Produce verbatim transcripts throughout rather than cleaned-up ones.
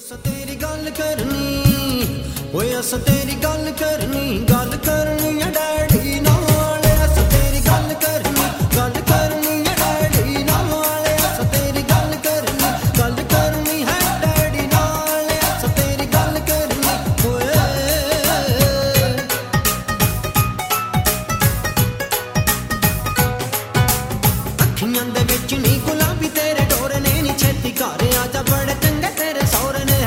अस तेरी गल करनी, ओए अस तेरी गल करनी, गल करनी है डैडी नाल। अस तेरी गल करनी, गल करनी है डैडी नाल। अस तेरी गल करनी, गल करनी है डैडी नाल। अस तेरी गल करनी, ओए अखियां दे विच नी गुलाबी तेरे डोर ने, नी छेती घर आजा बड़े चंगे तेरे सौरे ने।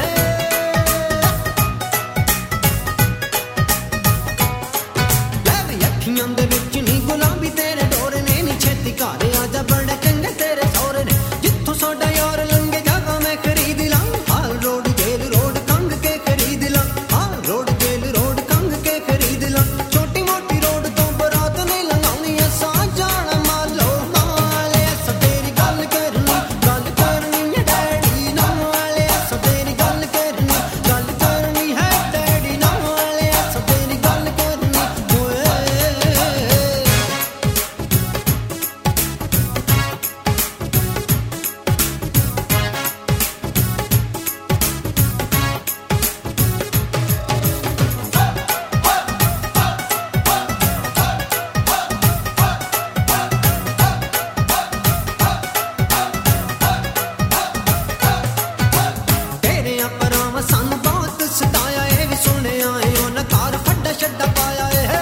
अखियां दे विच नी गुलाबी तेरे डोर ने, नी छेती घर आजा बड़े चंगे तेरे सौरे ने। जिथों साडा यार लंघे जावा मैं खरीद ला, Hall Road Jail Road Kang के खरीद ला, Hall Road Jail Road Kang के खरीद ला। छोटी मोटी रोड तो बरात नहीं लंघाउणी, असा जाना मालो नाल। अस तेरी गल करनी, गल करनी है डैडी नाल। अस तेरी गल करनी, गल करनी है डैडी नाल। अस तेरी गल करनी, ओए तेरे अपराव सानू बहुत सताया है, भी सुने आए हो न कार फड्डा छड्डा पाया है।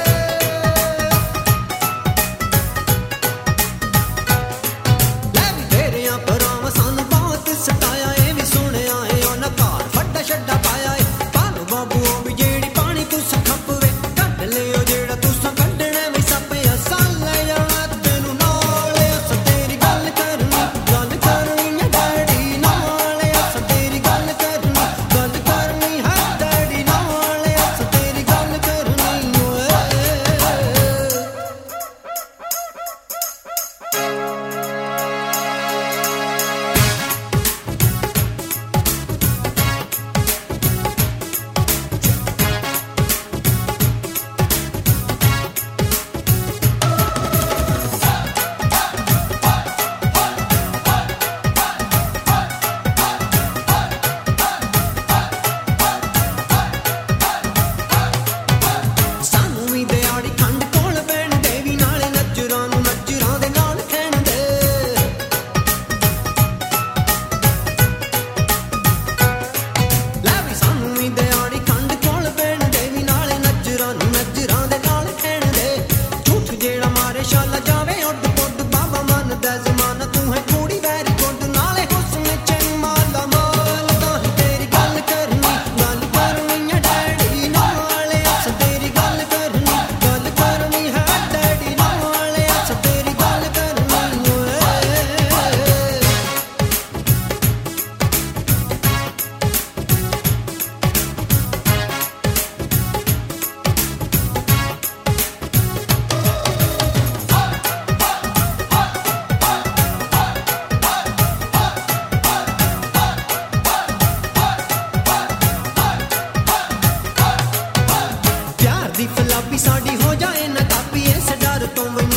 ले भी तेरे अपराव सानू बहुत सताया है, भी सुने आए हो न कार फड्डा छड्डा पाया है। पालो बाबू ओ भी जेड़ी पानी तुस खपवे, कढ लियो जेड़ा तुस कढणे वी सप। असा ले जाना तेनू नाल। अस तेरी गल करनी, गल करनी है डैडी नाल। अस तेरी गल करनी, गल करनी है डैडी नाल। अस तेरी गल करनी, ओए सानू भी दिहाड़ी खंड कोल पैण दे, भी नाले नजरां नू नजरां दे नाल खैण दे। ले भी सानू भी दिहाड़ी खंड कोल पैण दे, भी नाले नजरां नू नजरां दे नाल खैण दे। झूठ जेड़ा मारे शाला जावे उड पुड, बाबा मनदा जमाना तू है कुड़ी वैरी गुड। नाले हुस्न च माला माल, तां तेरी गल करनी, गल करनी है डैडी नाल। अस तेरी गल करनी, गल करनी है डैडी नाल। अस तेरी गल करनी, ओए प्यार दी फलाबी साडी हो जाए ना कापी, इस डर तो